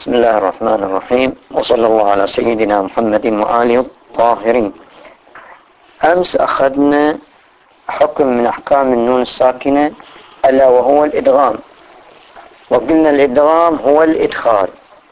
بسم الله الرحمن الرحيم، وصلى الله على سيدنا محمد وآله الطاهرين. أمس أخذنا حكم من أحكام النون الساكنة ألا وهو الإدغام، وقلنا الإدغام هو الإدخال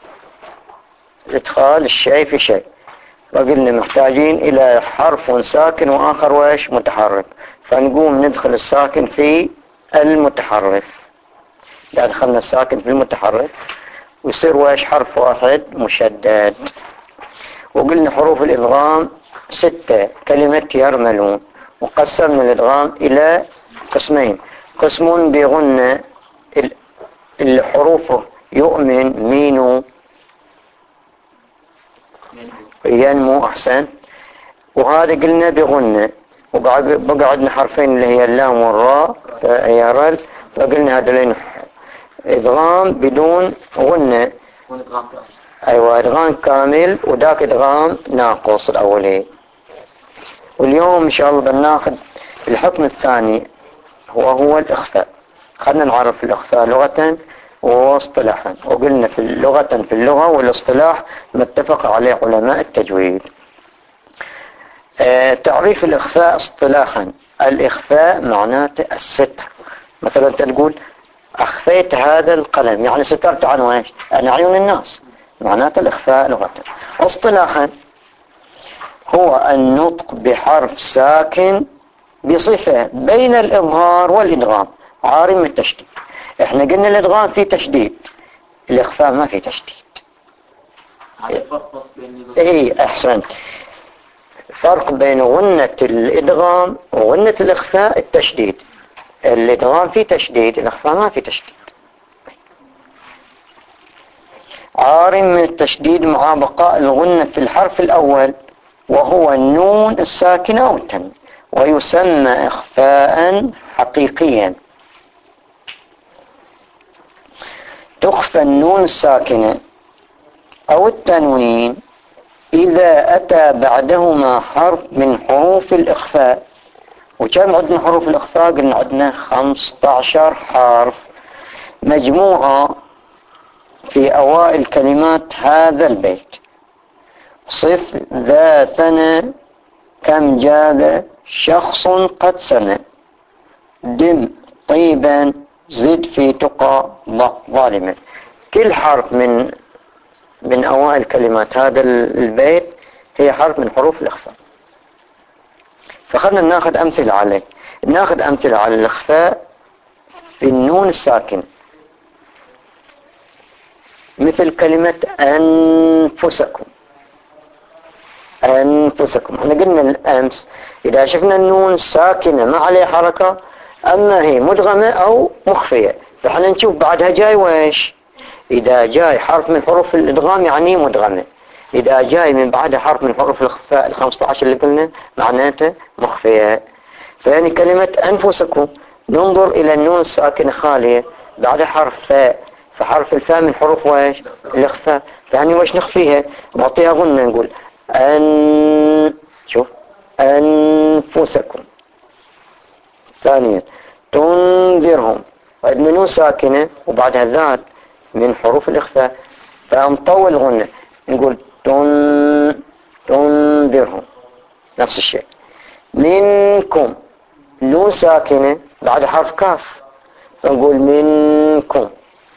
الشيء في شيء، وقلنا محتاجين إلى حرف ساكن وآخر وإيش متحرك، فنقوم ندخل الساكن في المتحرك. إذا دخلنا الساكن في المتحرك ويصير وإيش حرف واحد مشدد. وقلنا حروف الإدغام 6، كلمة يرملون، وقسمنا الإدغام إلى قسمين: قسم بغنة اللي حروفه يؤمن مينو ينمو أحسن، وهذا قلنا بغنة، وبقعدنا حرفين اللي هي اللام والراء يرل، فقلنا هذولين إدغام بدون غنة. أيوة إدغام كامل، وذاك إدغام ناقص الأولي. واليوم إن شاء الله بناخذ الحكم الثاني وهو الإخفاء. خلنا نعرف الإخفاء لغة واصطلاحا، وقلنا في اللغة والاصطلاح متفق عليه علماء التجويد. تعريف الإخفاء اصطلاحا: الإخفاء معناته الستر. مثلا تقول أخفيت هذا القلم، يعني سترت عنه ايش؟ عن عيون الناس، معناته الإخفاء لغة. اصطلاحا هو النطق بحرف ساكن بصفة بين الإظهار والإدغام عار من التشديد. احنا قلنا الإدغام فيه تشديد، الإخفاء ما فيه تشديد. ايه احسن. فرق بين غنة الإدغام وغنة الإخفاء التشديد. الإدغام فيه تشديد، الإخفاء ما فيه تشديد. عار من التشديد مع بقاء الغنة في الحرف الأول وهو النون الساكنة أو التنوين، ويسمى إخفاء حقيقيا. تخفى النون الساكنة أو التنوين إذا أتى بعدهما حرف من حروف الإخفاء. وكم عندنا حروف الإخفاء؟ قلنا عندنا 15 حرف مجموعة في أوائل كلمات هذا البيت: صف ذاتنا كم جاد شخص قد سمع، دم طيبا زد في تقى ظالما. كل حرف من أوائل كلمات هذا البيت هي حرف من حروف الإخفاء. فخلنا ناخذ أمثلة عليه. ناخذ أمثلة على الإخفاء في النون الساكن، مثل كلمة أنفسكم. احنا قلنا الأمس إذا شفنا النون ساكنة ما عليه حركة، أما هي مدغمة أو مخفية، فإحنا نشوف بعدها جاي وإيش. إذا جاي حرف من حروف الإدغام يعني مدغمة، إذا جاي من بعدها حرف من حروف الإخفاء 15 اللي قلنا معناته مخفية. فيعني كلمة أنفسكم ننظر إلى النون الساكنة خالية بعدها حرف فاء، فحرف الفاء من حروف وإيش الإخفاء، فيعني وإيش نخفيها؟ نعطيها غنة، نقول شوف أنفسكم. ثانيا تنذرهم، عندنا نون ساكنة وبعدها الذات من حروف الإخفاء، فنطول غنة نقول تنذرهم. نفس الشيء. منكم نون ساكنة بعد حرف كاف، فنقول منكم.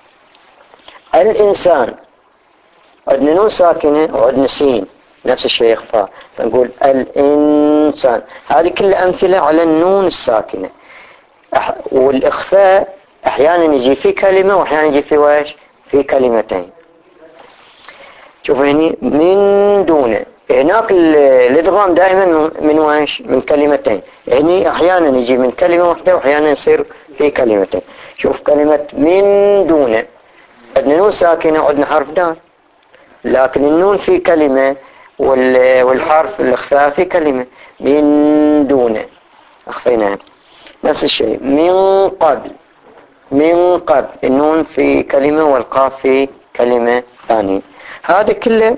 الإنسان عندنا نون ساكنة وعندنا سين، نفس الشيء إخفاء، فنقول الإنسان. هذه كلها أمثلة على النون الساكنة. والإخفاء أحيانا يجي في كلمة وأحيانا يجي في واش في كلمتين. شوفوا هني من دون، هناك الإدغام دائما من واش من كلمتين، هني أحيانا يجي من كلمة واحدة وأحيانا يصير في كلمتين. شوف كلمة من دون، عندنا نون ساكنة وعندنا حرف دال، لكن النون في كلمة والحرف الإخفاء في كلمة. من دون أخفيناها. نفس الشيء من قبل النون في كلمة والقاف في كلمة ثانية. هذا كله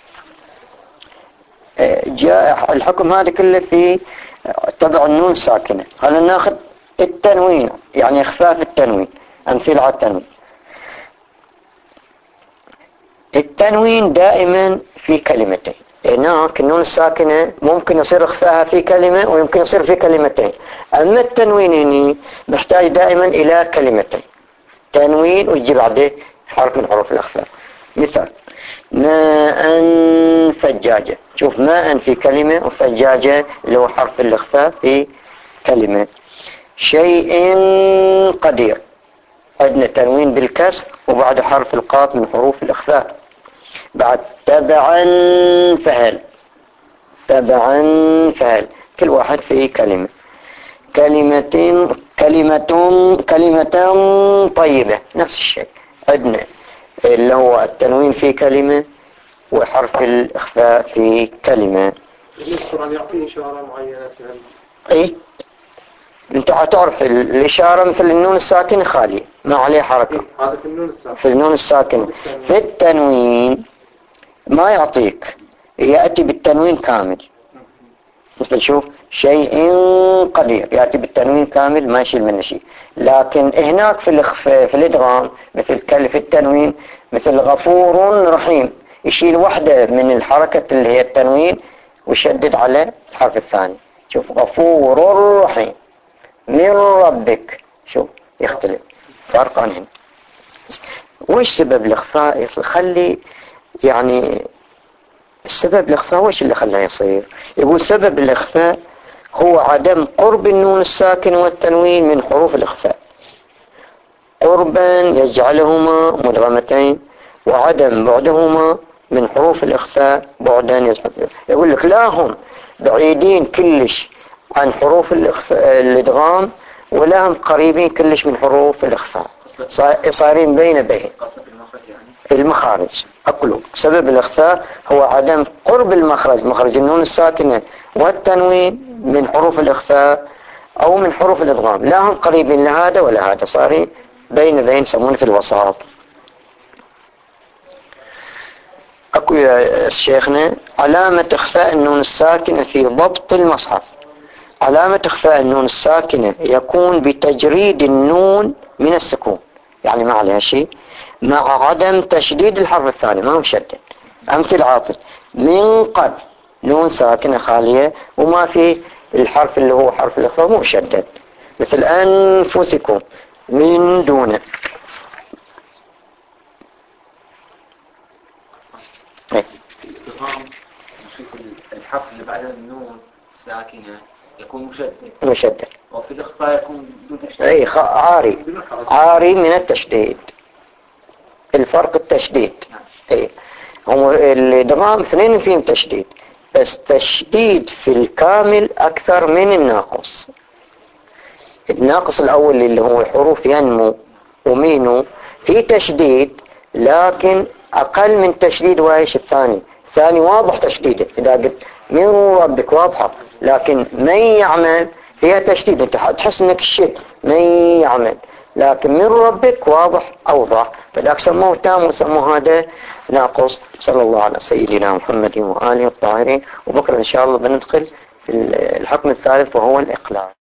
جاء الحكم هذا كله في تبع النون الساكنة. خلينا ناخذ التنوين، يعني إخفاء في التنوين، أمثلة على التنوين: التنوين دائما في كلمتين. هناك النون الساكنة ممكن يصير إخفاءها في كلمة ويمكن يصير في كلمتين. أما التنوين هنا محتاج دائما إلى كلمتين، تنوين ويجي بعده حرف من حروف الإخفاء. مثال ماء فجاجة، شوف ماء في كلمة وفجاجة اللي هو حرف الإخفاء في كلمة. شيء قدير، عندنا تنوين بالكسر وبعد حرف القاف من حروف الإخفاء. بعد تبعا فهل، تبعا فهل، كل واحد في كلمة. كلمة طيبة نفس الشيء، عندنا اللي هو التنوين في كلمة وحرف الإخفاء في كلمة. القرآن يعطي إشارة معينة ايه انت هتعرف الإشارة مثل النون الساكنة خالية ما عليه حركة. هذا في النون الساكنة. في النون الساكنة. في التنوين ما يعطيك، يأتي بالتنوين كامل. مثل شوف شيء قدير يأتي بالتنوين كامل ما يشيل منه شيء. لكن هناك في الإخفاء في الإدغام مثل في التنوين مثل غفور رحيم يشيل واحدة من الحركة اللي هي التنوين ويشدد على الحرف الثاني. شوف غفور رحيم من ربك، شوف يختلف فرق عن هنا. وش سبب الإخفاء؟ خلي يعني السبب الإخفاء وش اللي خلاه يصير؟ يقول سبب الإخفاء هو عدم قرب النون الساكن والتنوين من حروف الإخفاء قربا يجعلهما مدغمتين، وعدم بعدهما من حروف الإخفاء بعدا يجعل. يقول لك لا هم بعيدين كلش عن حروف الإدغام ولا هم قريبين كلش من حروف الإخفاء، صارين بين المخارج. أقول سبب الإخفاء هو عدم قرب المخرج، مخرج النون الساكنة والتنوين من حروف الإخفاء أو من حروف الإدغام، لا هم قريبين لهذا ولا هذا، صارين بين يسمونه في الوسط. أقول يا شيخنا علامة إخفاء النون الساكنة في ضبط المصحف. علامة إخفاء النون الساكنة يكون بتجريد النون من السكون، يعني ما عليها شيء، مع عدم تشديد الحرف الثاني ما هو مشدد. أمثل عاطل من قبل نون ساكنة خالية وما في الحرف اللي هو حرف الإخفاء مو مشدد. مثل أنفسكم من دون. الحرف اللي بعد النون ساكنة يكون مشدد وفي الإخفاء يكون بدون تشديد. أي عاري من التشديد. الفرق التشديد. أي هم الإدغام اثنين فيهم تشديد، بس تشديد في الكامل أكثر من الناقص. الناقص الأول اللي هو حروف ينمو ومينو في تشديد، لكن أقل من تشديد وايش الثاني واضح تشديده. إذا قلت من ربك واضحة، لكن من يعمل فيها تشديد، انت تحس انك الشيء من يعمل، لكن من ربك واضح أوضح، فذاك سموه تام وسموه هذا ناقص. صلى الله على سيدنا محمد وآله الطاهرين. وبكرة إن شاء الله بندخل في الحكم الثالث وهو الإقلال.